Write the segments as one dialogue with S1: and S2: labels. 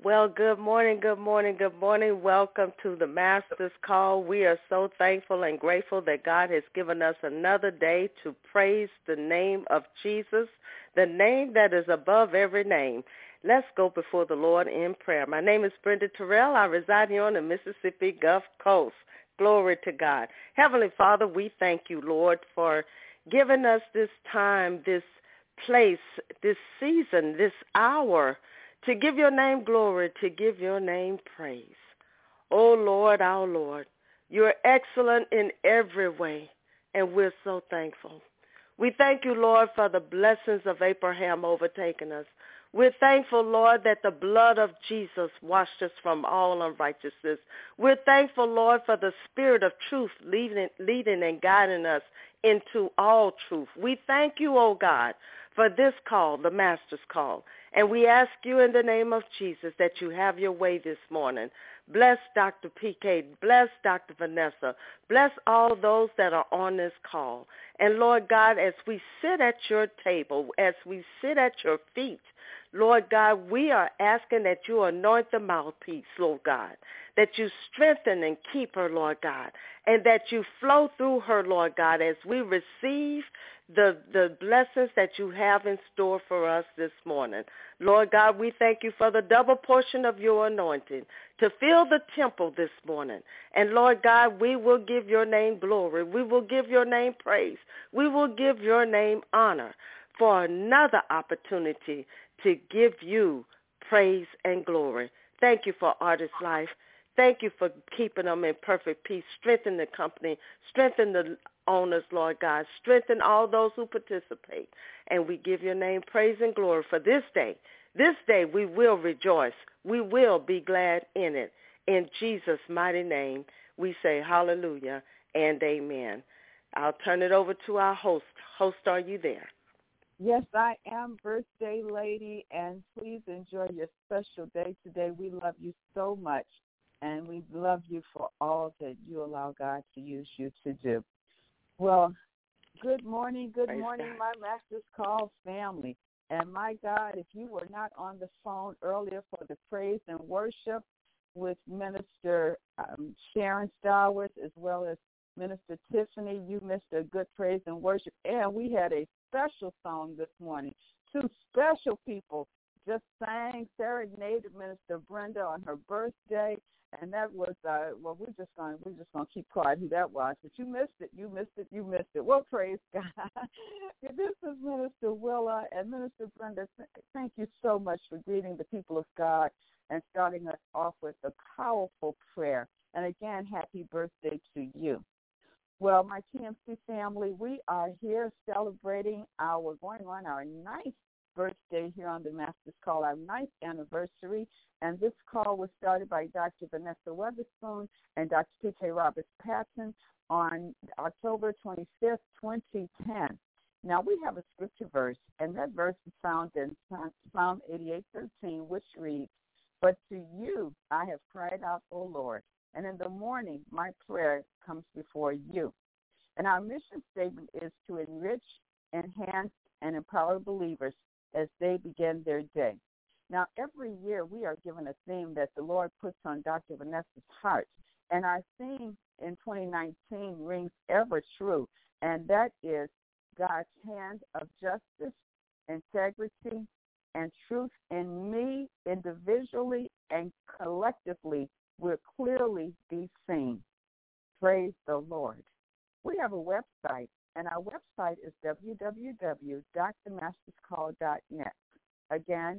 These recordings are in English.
S1: Well, good morning, good morning, good morning. Welcome to the Master's Call. We are so thankful and grateful that God has given us another day to praise the name of Jesus, the name that is above every name. Let's go before the Lord in prayer. My name is Brenda Terrell. I reside here on the Mississippi Gulf Coast. Glory to God. Heavenly Father, we thank you, Lord, for giving us this time, this place, this season, this hour, to give your name glory, to give your name praise. Oh, Lord, our Lord, you're excellent in every way, and we're so thankful. We thank you, Lord, for the blessings of Abraham overtaking us. We're thankful, Lord, that the blood of Jesus washed us from all unrighteousness. We're thankful, Lord, for the spirit of truth leading and guiding us into all truth. We thank you, oh God, for this call, the Master's Call. And we ask you in the name of Jesus that you have your way this morning. Bless Dr. PK. Bless Dr. Vanessa. Bless all those that are on this call. And Lord God, as we sit at your table, as we sit at your feet, Lord God, we are asking that you anoint the mouthpiece, Lord God, that you strengthen and keep her, Lord God, and that you flow through her, Lord God, as we receive the blessings that you have in store for us this morning. Lord God, we thank you for the double portion of your anointing to fill the temple this morning. And Lord God, we will give your name glory. We will give your name praise. We will give your name honor for another opportunity to give you praise and glory. Thank you for Artist Life. Thank you for keeping them in perfect peace. Strengthen the company. Strengthen the owners, Lord God. Strengthen all those who participate. And we give your name praise and glory for this day. This day we will rejoice. We will be glad in it. In Jesus' mighty name, we say hallelujah and amen. I'll turn it over to our host. Host, are you there?
S2: Yes, I am, birthday lady, and please enjoy your special day today. We love you so much, and we love you for all that you allow God to use you to do. Well, good morning,
S1: Praise
S2: my Master's Call family. And my God, if you were not on the phone earlier for the praise and worship with Minister Sharon Stowers as well as Minister Tiffany, you missed a good praise and worship. And we had a special song this morning. Two special people just sang, serenaded Minister Brenda on her birthday, and that was we're just gonna keep quiet who that was. But you missed it. Well, praise God. This is Minister Willa and Minister Brenda. Thank you so much for greeting the people of God and starting us off with a powerful prayer. And again, happy birthday to you. Well, my TMC family, we are here celebrating going on our 9th birthday here on the Master's Call, our 9th anniversary. And this call was started by Dr. Vanessa Weatherspoon and Dr. P.K. Roberts-Patton on October 25th, 2010. Now, we have a scripture verse, and that verse is found in Psalm 88:13, which reads, "But to you I have cried out, O Lord, and in the morning my prayer comes before you." And our mission statement is to enrich, enhance, and empower believers as they begin their day. Now, every year we are given a theme that the Lord puts on Dr. Vanessa's heart. And our theme in 2019 rings ever true, and that is God's hand of justice, integrity, and truth in me individually and collectively will clearly be seen. Praise the Lord. We have a website, and our website is www.themasterscall.net. Again,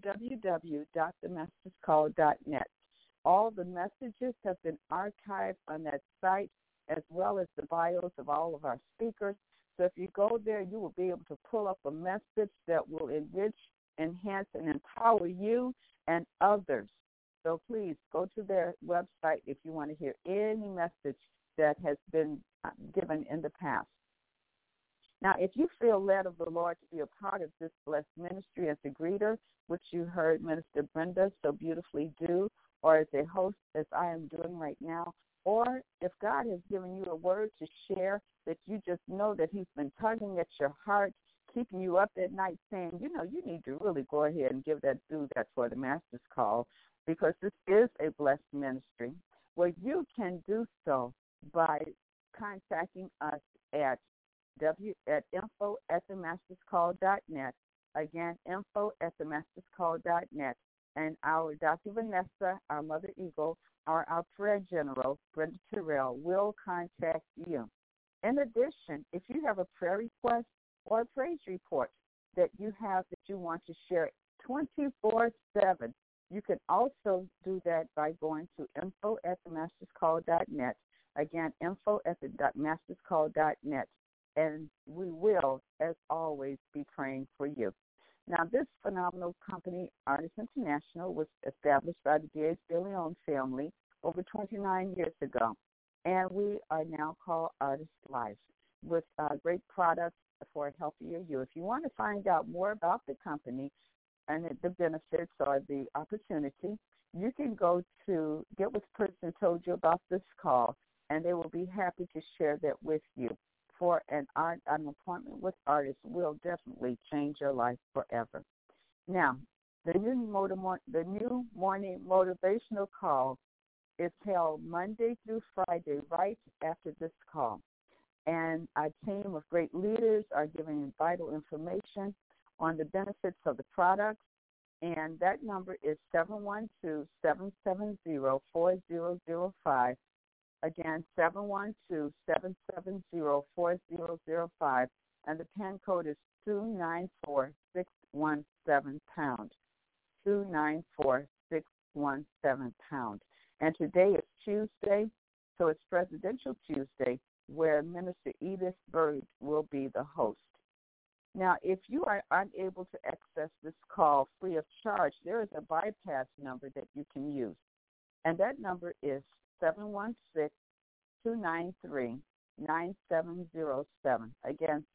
S2: www.themasterscall.net. All the messages have been archived on that site, as well as the bios of all of our speakers. So if you go there, you will be able to pull up a message that will enrich, enhance, and empower you and others. So please go to their website if you want to hear any message that has been given in the past. Now, if you feel led of the Lord to be a part of this blessed ministry as a greeter, which you heard Minister Brenda so beautifully do, or as a host, as I am doing right now, or if God has given you a word to share that you just know that he's been tugging at your heart, keeping you up at night saying, you need to really go ahead and do that for the Master's Call, because this is a blessed ministry. Well, you can do so by contacting us at info@themasterscall.net. Again, info@themasterscall.net. And our Dr. Vanessa, our Mother Eagle, or our prayer general, Brenda Terrell, will contact you. In addition, if you have a prayer request or a praise report that you have that you want to share 24/7, you can also do that by going to info@themasterscall.net. Again, info@themasterscall.net. And we will, as always, be praying for you. Now, this phenomenal company, Artists International, was established by the D.H. De Leon family over 29 years ago. And we are now called Artist Life with great products for a healthier you. If you want to find out more about the company and the benefits or the opportunity, you can go to get with the person who told you about this call, and they will be happy to share that with you. For an appointment with artists will definitely change your life forever. Now, the new morning motivational call is held Monday through Friday right after this call. And a team of great leaders are giving vital information on the benefits of the products. And that number is 712-770-4005. Again, 712-770-4005, and the PIN code is 294617 294617. And today is Tuesday, so it's Presidential Tuesday, where Minister Edith Bird will be the host. Now, if you are unable to access this call free of charge, there is a bypass number that you can use, and that number is 716-293-9707. Again,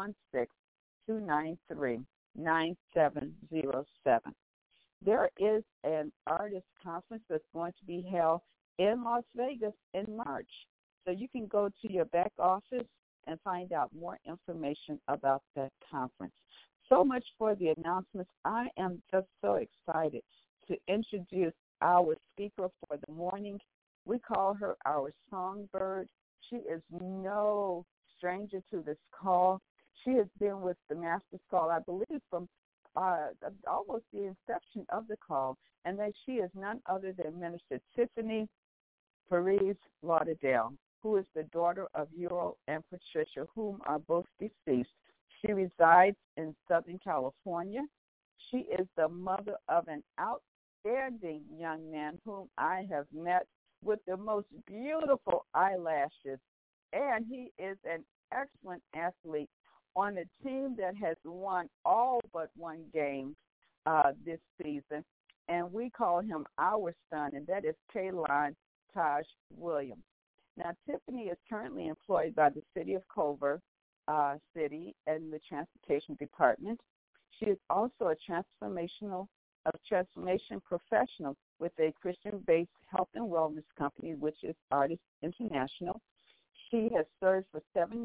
S2: 716-293-9707. There is an artist conference that's going to be held in Las Vegas in March. So you can go to your back office and find out more information about that conference. So much for the announcements. I am just so excited to introduce our speaker for the morning. We call her our songbird. She is no stranger to this call. She has been with the Master's Call, I believe, from almost the inception of the call, and that she is none other than Minister Tiffany Paris Lauderdale, who is the daughter of Ural and Patricia, whom are both deceased. She resides in Southern California. She is the mother of an outstanding young man whom I have met with the most beautiful eyelashes, and he is an excellent athlete on a team that has won all but one game this season, and we call him our son, and that is Kaylon Taj Williams. Now, Tiffany is currently employed by the City of Culver City in the Transportation Department. She is also a transformation professional with a Christian-based health and wellness company, which is Artists International. She has served for several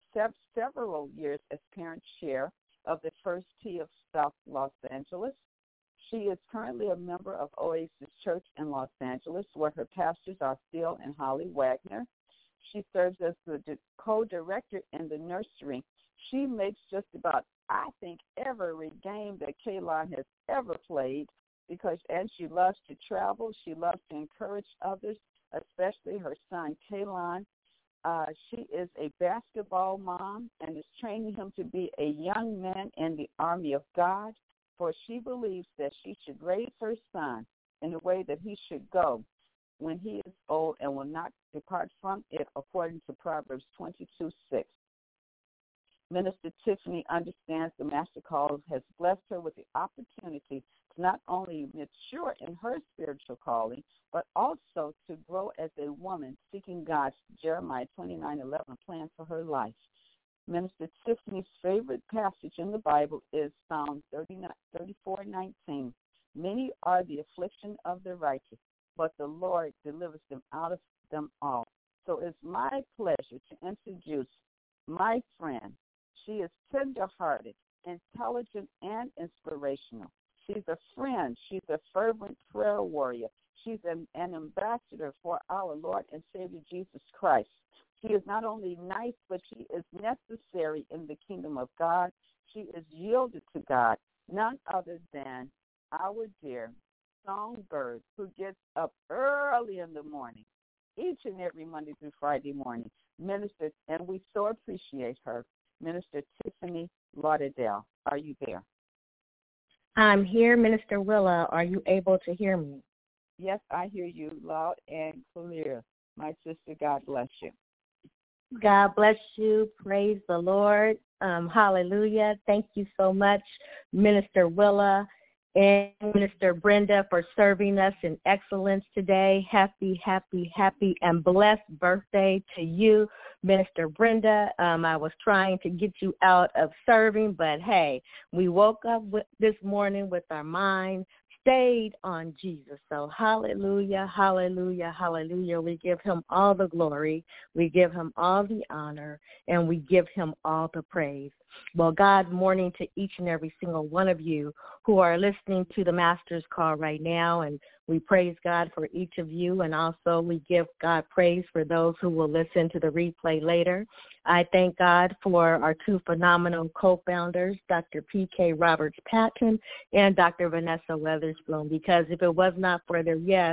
S2: years as parent chair of the First Tee of South Los Angeles. She is currently a member of Oasis Church in Los Angeles, where her pastors are Phil and Holly Wagner. She serves as the co-director in the nursery. She makes just about, I think, every game that Kaylon has ever played, and she loves to travel. She loves to encourage others, especially her son, Kaylon. She is a basketball mom and is training him to be a young man in the army of God, for she believes that she should raise her son in the way that he should go when he is old and will not depart from it, according to Proverbs 22:6. Minister Tiffany understands the Master Call has blessed her with the opportunity to not only mature in her spiritual calling, but also to grow as a woman seeking God's Jeremiah 29:11 plan for her life. Minister Tiffany's favorite passage in the Bible is Psalm 34:19. Many are the affliction of the righteous, but the Lord delivers them out of them all. So it's my pleasure to introduce my friend. She is tender-hearted, intelligent, and inspirational. She's a friend. She's a fervent prayer warrior. She's an ambassador for our Lord and Savior Jesus Christ. She is not only nice, but she is necessary in the kingdom of God. She is yielded to God, none other than our dear songbird who gets up early in the morning, each and every Monday through Friday morning. Minister, and we so appreciate her, Minister Tiffany Lauderdale. Are you there?
S3: I'm here, Minister Willa. Are you able to hear me?
S2: Yes, I hear you loud and clear. My sister, God bless you.
S3: God bless you. Praise the Lord. Hallelujah. Thank you so much, Minister Willa and Minister Brenda, for serving us in excellence today. Happy, happy, happy, and blessed birthday to you, Minister Brenda. I was trying to get you out of serving, but hey, we woke up this morning with our mind stayed on Jesus. So hallelujah, hallelujah, hallelujah. We give him all the glory. We give him all the honor, and we give him all the praise. Well, God morning to each and every single one of you who are listening to the Master's Call right now, and we praise God for each of you, and also we give God praise for those who will listen to the replay later. I thank God for our two phenomenal co-founders, Dr. P.K. Roberts-Patton and Dr. Vanessa Weatherspoon, because if it was not for their yes,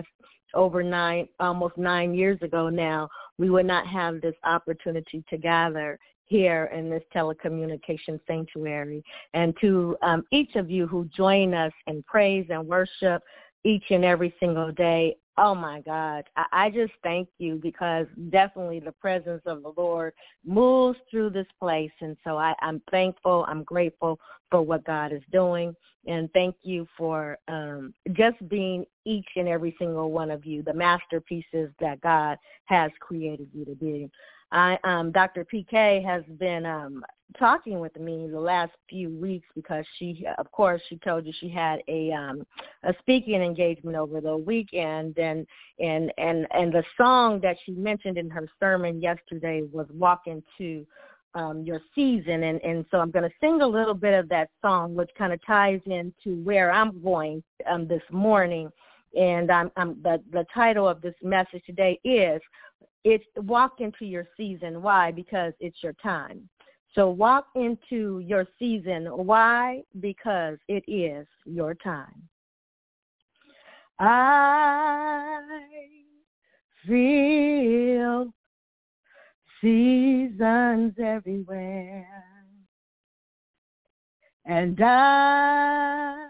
S3: almost 9 years ago now, we would not have this opportunity to gather here in this telecommunication sanctuary. And to each of you who join us in praise and worship each and every single day, oh my God, I just thank you, because definitely the presence of the Lord moves through this place. And so I'm thankful, I'm grateful for what God is doing. And thank you for just being each and every single one of you, the masterpieces that God has created you to be. Dr. PK has been talking with me the last few weeks because she told you she had a speaking engagement over the weekend, and the song that she mentioned in her sermon yesterday was "Walk Into Your Season," and so I'm going to sing a little bit of that song, which kind of ties into where I'm going this morning. And the title of this message today is "It's Walk Into Your Season." Why? Because it's your time. So walk into your season. Why? Because it is your time. I feel seasons everywhere, and I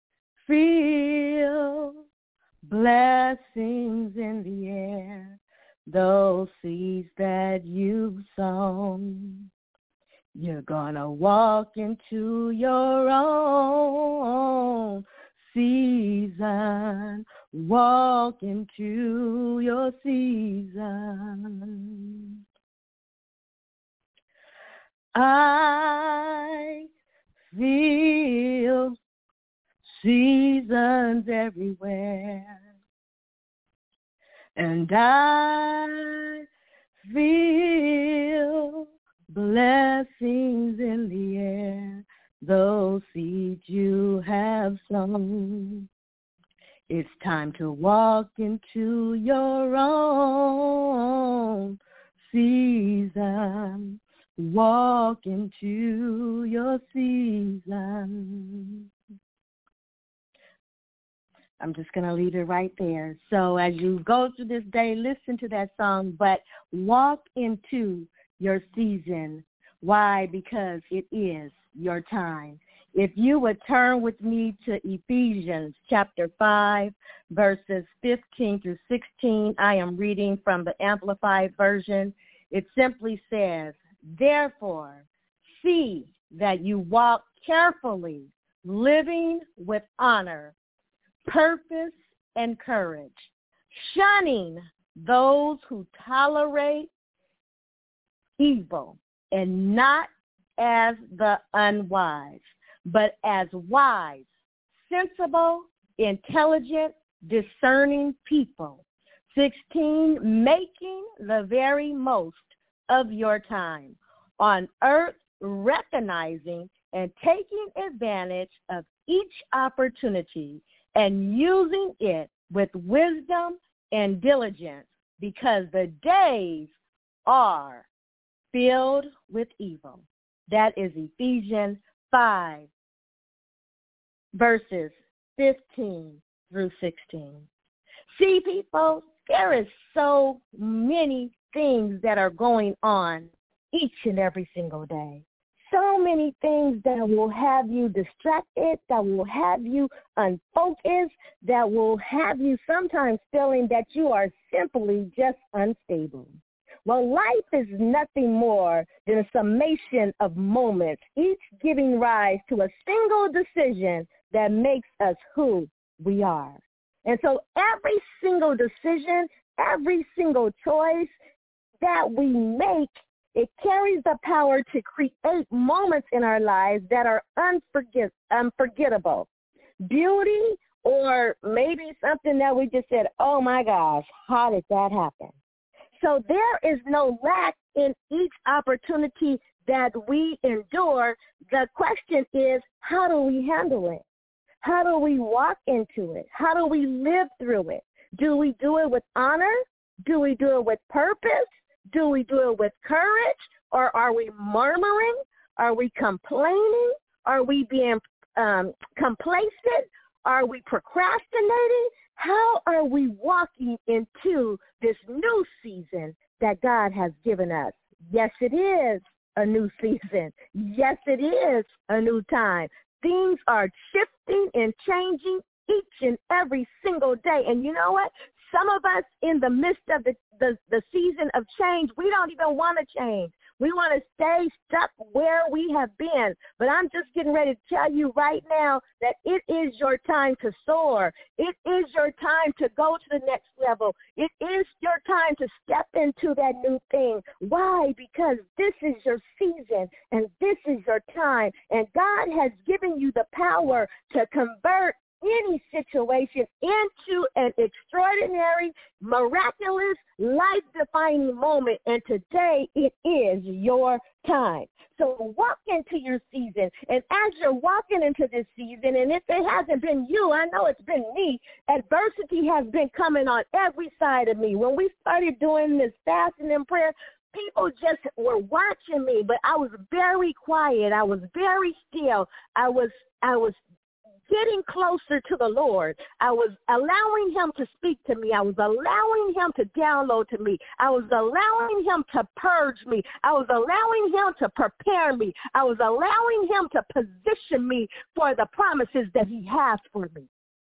S3: feel blessings in the air, those seeds that you've sown. You're gonna walk into your own season. Walk into your season. I feel seasons everywhere, and I feel blessings in the air, those seeds you have sown. It's time to walk into your own season. Walk into your season. I'm just going to leave it right there. So as you go through this day, listen to that song, but walk into your season. Why? Because it is your time. If you would turn with me to Ephesians chapter 5, verses 15 through 16, I am reading from the Amplified Version. It simply says, "Therefore, see that you walk carefully, living with honor, purpose, and courage, shunning those who tolerate evil, and not as the unwise, but as wise, sensible, intelligent, discerning people." 16, making the very most of your time on earth, recognizing and taking advantage of each opportunity and using it with wisdom and diligence, because the days are filled with evil. That is Ephesians 5, verses 15 through 16. See, people, there is so many things that are going on each and every single day. So many things that will have you distracted, that will have you unfocused, that will have you sometimes feeling that you are simply just unstable. Well, life is nothing more than a summation of moments, each giving rise to a single decision that makes us who we are. And so every single decision, every single choice that we make, it carries the power to create moments in our lives that are unforgettable. Beauty, or maybe something that we just said, oh my gosh, how did that happen? So there is no lack in each opportunity that we endure. The question is, how do we handle it? How do we walk into it? How do we live through it? Do we do it with honor? Do we do it with purpose? Do we do it with courage? Or are we murmuring? Are we complaining? Are we being complacent? Are we procrastinating? How are we walking into this new season that God has given us? Yes, it is a new season. Yes, it is a new time. Things are shifting and changing each and every single day. And you know what? Some of us in the midst of the season of change, we don't even want to change. We want to stay stuck where we have been. But I'm just getting ready to tell you right now that it is your time to soar. It is your time to go to the next level. It is your time to step into that new thing. Why? Because this is your season and this is your time. And God has given you the power to convert any situation into an extraordinary, miraculous, life-defining moment. And today it is your time. So walk into your season. And as you're walking into this season, and if it hasn't been you, I know it's been me, adversity has been coming on every side of me. When we started doing this fasting and prayer, people just were watching me, but I was very quiet. I was very still. I was getting closer to the Lord. I was allowing him to speak to me. I was allowing him to download to me. I was allowing him to purge me. I was allowing him to prepare me. I was allowing him to position me for the promises that he has for me.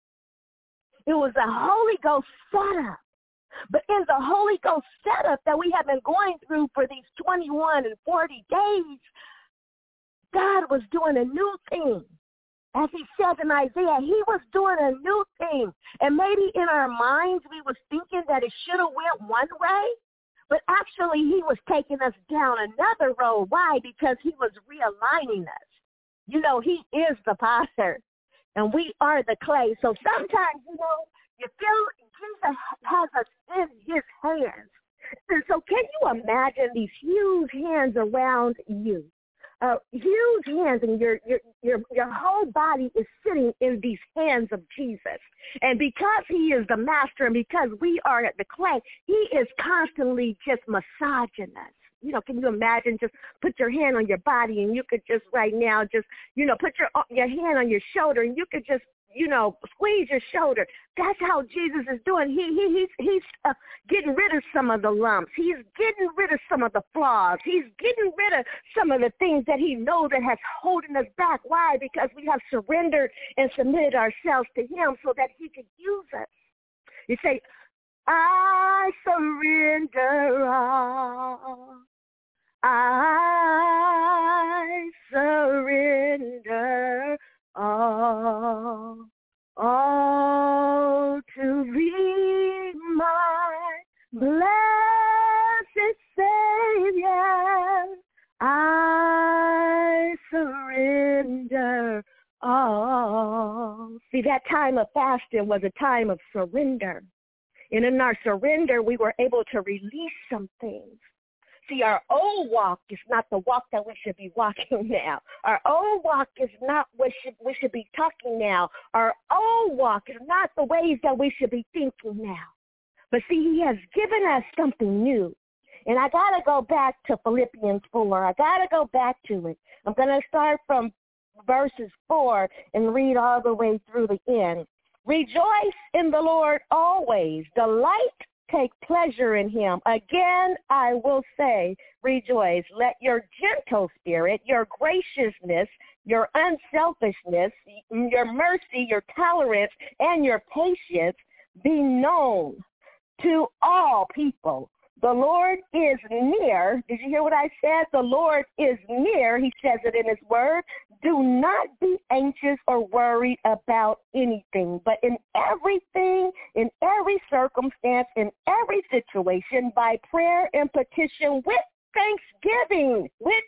S3: It was a Holy Ghost setup. But in the Holy Ghost setup that we have been going through for these 21 and 40 days, God was doing a new thing. As he said in Isaiah, he was doing a new thing. And maybe in our minds we was thinking that it should have went one way, but actually he was taking us down another road. Why? Because he was realigning us. You know, he is the potter, and we are the clay. So sometimes, you know, you feel Jesus has us in his hands. And so can you imagine these huge hands around you? Huge hands, and your whole body is sitting in these hands of Jesus. And because he is the master and because we are the clay, he is constantly just massaging us. You know, can you imagine, just put your hand on your body and you could just right now just, you know, put your hand on your shoulder and you could just, you know, squeeze your shoulder. That's how Jesus is doing. He's getting rid of some of the lumps. He's getting rid of some of the flaws. He's getting rid of some of the things that he knows that has holding us back. Why? Because we have surrendered and submitted ourselves to him so that he can use us. You say, I surrender all. I surrender all to thee, my blessed Savior. I surrender all. See, that time of fasting was a time of surrender. And in our surrender, we were able to release some things. See, our old walk is not the walk that we should be walking now. Our old walk is not what we should be talking now. Our old walk is not the ways that we should be thinking now. But see, he has given us something new. And I got to go back to Philippians 4. I got to go back to it. I'm going to start from verses 4 and read all the way through the end. Rejoice in the Lord always. Take pleasure in him. Again, I will say, rejoice. Let your gentle spirit, your graciousness, your unselfishness, your mercy, your tolerance, and your patience be known to all people. The Lord is near. Did you hear what I said? The Lord is near. He says it in his word. Do not be anxious or worried about anything, but in everything, in every circumstance, in every situation, by prayer and petition with thanksgiving,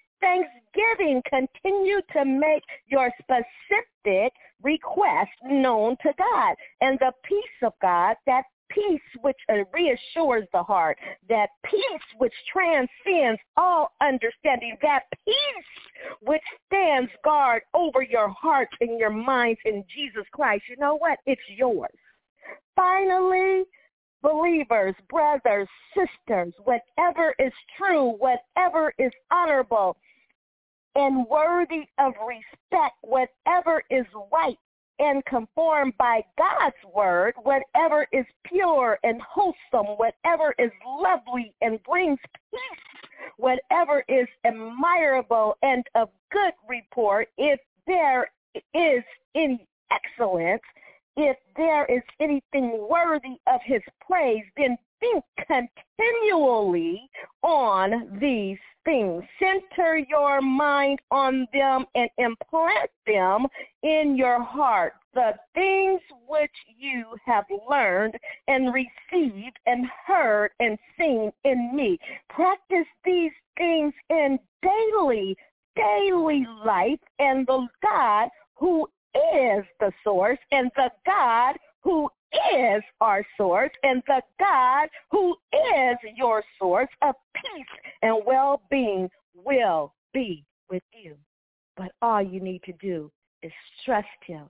S3: continue to make your specific request known to God. And the peace of God, that peace which reassures the heart, that peace which transcends all understanding, that peace which stands guard over your heart and your minds in Jesus Christ. You know what? It's yours. Finally, believers, brothers, sisters, whatever is true, whatever is honorable and worthy of respect, whatever is right, and conformed by God's word, whatever is pure and wholesome, whatever is lovely and brings peace, whatever is admirable and of good report, if there is any excellence, if there is anything worthy of his praise, then think continually on these things. Center your mind on them and implant them in your heart, the things which you have learned and received and heard and seen in me. Practice these things in daily life, and the God who is the source, and the God who is our source, and the God who is your source of peace and well-being will be with you. But all you need to do is trust him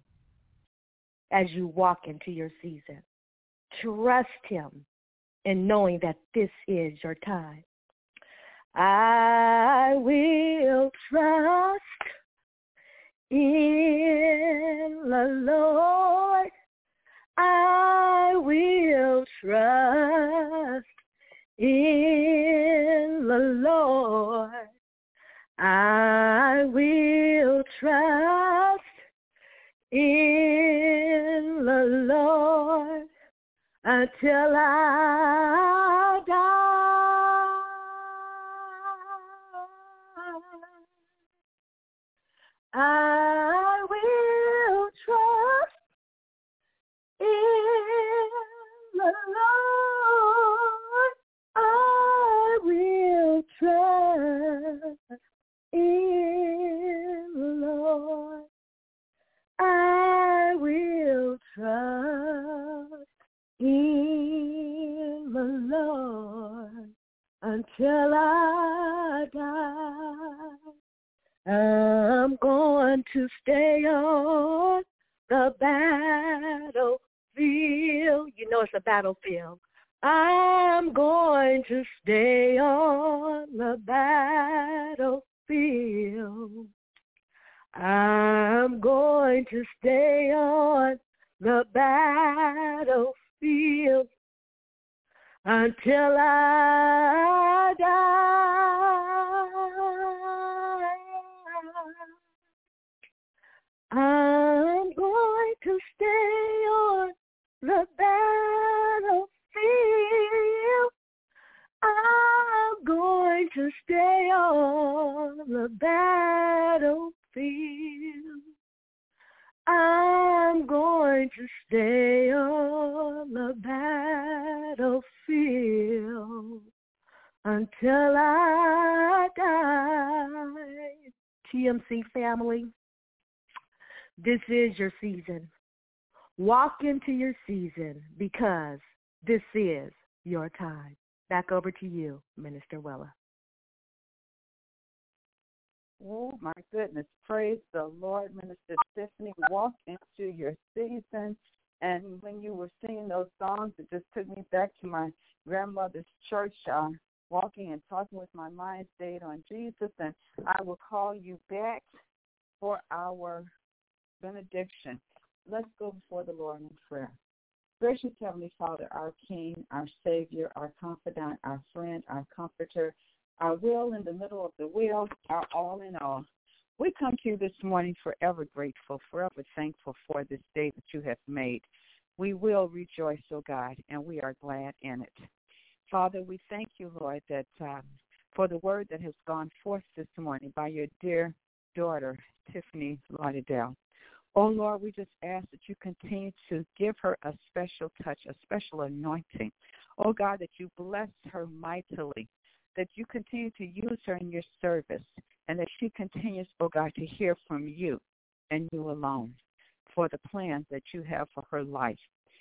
S3: as you walk into your season. Trust him in knowing that this is your time. I will trust in the Lord. I will trust in the Lord. I will trust in the Lord until I die. I will trust in the Lord. I will trust in the Lord. I will trust in the Lord until I die. I'm going to stay on the battlefield. You know it's a battlefield. I'm going to stay on the battlefield. I'm going to stay on the battlefield until I die. I'm going to stay on the battlefield. I'm going to stay on the battlefield. I'm going to stay on the battlefield until I die. TMC family, this is your season. Walk into your season because this is your time. Back over to you, Minister Willa.
S2: Oh, my goodness. Praise the Lord, Minister Tiffany. Walk into your season. And when you were singing those songs, it just took me back to my grandmother's church, walking and talking with my mind stayed on Jesus. And I will call you back for our benediction. Let's go before the Lord in prayer. Gracious Heavenly Father, our King, our Savior, our confidant, our friend, our comforter, our will in the middle of the wheel, our all in all. We come to you this morning forever grateful, forever thankful for this day that you have made. We will rejoice, O God, and we are glad in it. Father, we thank you, Lord, that for the word that has gone forth this morning by your dear daughter, Tiffany Lauderdale. Oh, Lord, we just ask that you continue to give her a special touch, a special anointing. Oh, God, that you bless her mightily, that you continue to use her in your service, and that she continues, oh, God, to hear from you and you alone for the plans that you have for her life.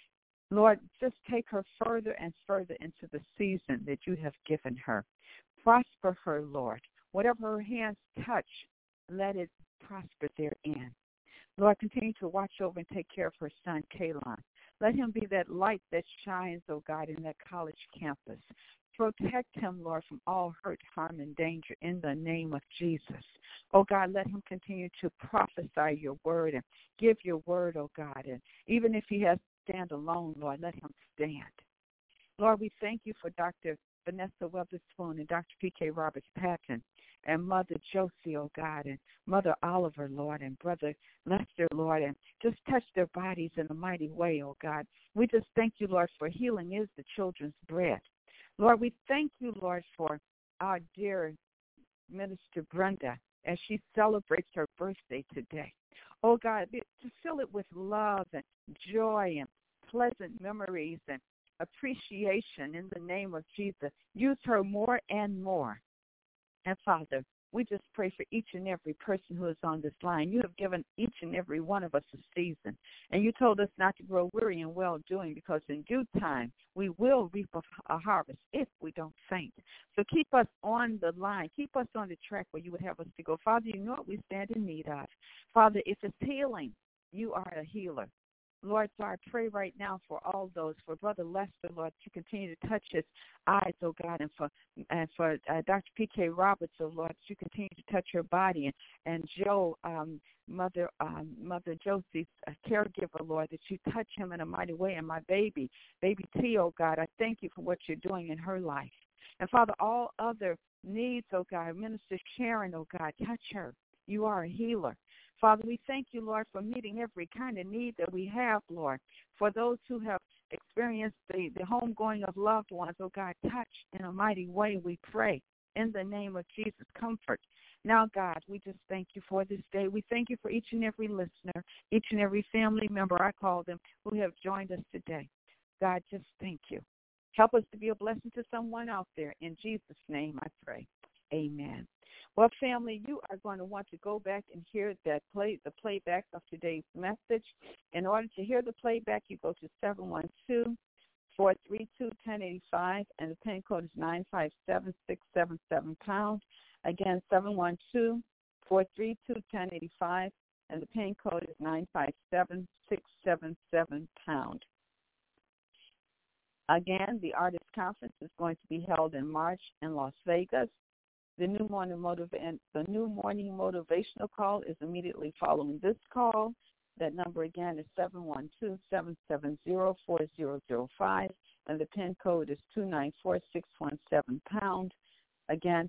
S2: Lord, just take her further and further into the season that you have given her. Prosper her, Lord. Whatever her hands touch, let it prosper therein. Lord, continue to watch over and take care of her son, Kalon. Let him be that light that shines, oh God, in that college campus. Protect him, Lord, from all hurt, harm, and danger in the name of Jesus. Oh God, let him continue to prophesy your word and give your word, oh God. And even if he has to stand alone, Lord, let him stand. Lord, we thank you for Dr. Vanessa Weatherspoon and Dr. P.K. Roberts-Patton and Mother Josie, oh God, and Mother Oliver, Lord, and Brother Lester, Lord, and just touch their bodies in a mighty way, oh God. We just thank you, Lord, for healing is the children's bread. Lord, we thank you, Lord, for our dear Minister Brenda as she celebrates her birthday today. Oh God, to fill it with love and joy and pleasant memories and appreciation in the name of Jesus. Use her more and more. And Father, we just pray for each and every person who is on this line. You have given each and every one of us a season. And you told us not to grow weary in well-doing, because in due time we will reap a harvest if we don't faint. So keep us on the line. Keep us on the track where you would have us to go. Father, you know what we stand in need of. Father, if it's healing, you are a healer. Lord, so I pray right now for all those, for Brother Lester, Lord, to continue to touch his eyes, oh God, and for Dr. P.K. Roberts, oh Lord, to continue to touch her body, and Joe, Mother Josie's caregiver, Lord, that you touch him in a mighty way, and my baby T, oh God, I thank you for what you're doing in her life. And Father, all other needs, oh God, Minister Sharon, oh God, touch her. You are a healer. Father, we thank you, Lord, for meeting every kind of need that we have, Lord. For those who have experienced the homegoing of loved ones, oh God, touch in a mighty way, we pray. In the name of Jesus, comfort. Now, God, we just thank you for this day. We thank you for each and every listener, each and every family member, I call them, who have joined us today. God, just thank you. Help us to be a blessing to someone out there. In Jesus' name I pray. Amen. Well, family, you are going to want to go back and hear the playback of today's message. In order to hear the playback, you go to 712-432-1085, and the PIN code is 957677#. Again, 712-432-1085, and the PIN code is 957677#. Again, the Artist Conference is going to be held in March in Las Vegas. The new morning motivational call is immediately following this call. That number again is 712-770-4005, and the PIN code is 294617#. Again,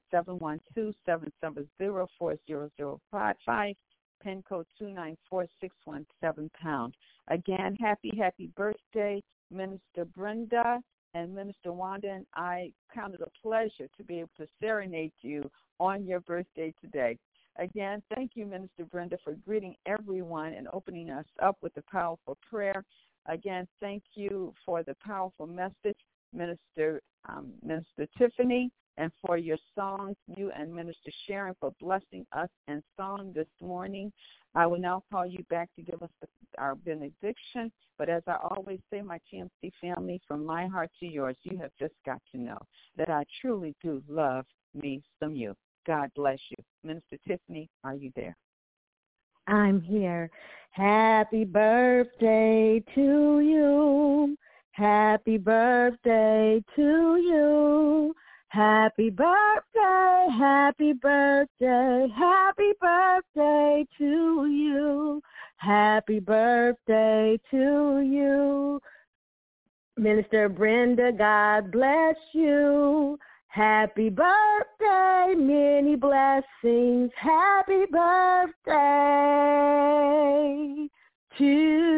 S2: 712-770-4005, PIN code 294617#. Again, happy birthday, Minister Brenda and Minister Wanda, and I count it a pleasure to be able to serenade you on your birthday today. Again, thank you, Minister Brenda, for greeting everyone and opening us up with a powerful prayer. Again, thank you for the powerful message, Minister Tiffany, and for your songs, you and Minister Sharon, for blessing us in song this morning. I will now call you back to give us our benediction. But as I always say, my TMC family, from my heart to yours, you have just got to know that I truly do love me some you. God bless you. Minister Tiffany, are you there?
S3: I'm here. Happy birthday to you. Happy birthday to you. Happy birthday, happy birthday, happy birthday to you. Happy birthday to you. Minister Brenda, God bless you. Happy birthday, many blessings. Happy birthday to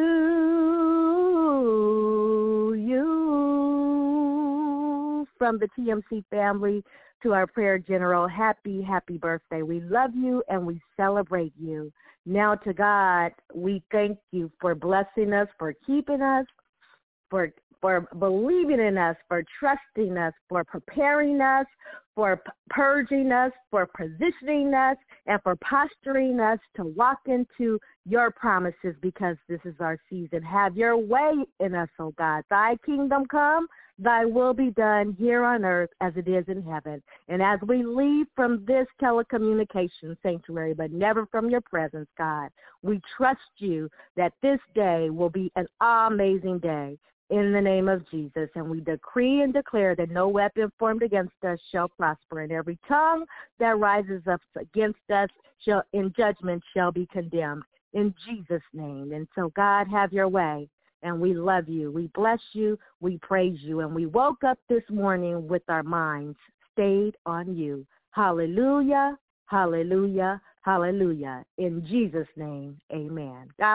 S3: you. From the TMC family to our prayer general, happy birthday. We love you and we celebrate you. Now to God, we thank you for blessing us, for keeping us, for believing in us, for trusting us, for preparing us, for purging us, for positioning us, and for posturing us to walk into your promises, because this is our season. Have your way in us, O God. Thy kingdom come, thy will be done here on earth as it is in heaven. And as we leave from this telecommunications sanctuary, but never from your presence, God, we trust you that this day will be an amazing day. In the name of Jesus, and we decree and declare that no weapon formed against us shall prosper, and every tongue that rises up against us shall, in judgment, shall be condemned. In Jesus' name. And so, God, have your way, and we love you. We bless you. We praise you, and we woke up this morning with our minds stayed on you. Hallelujah, hallelujah, hallelujah. In Jesus' name, amen. God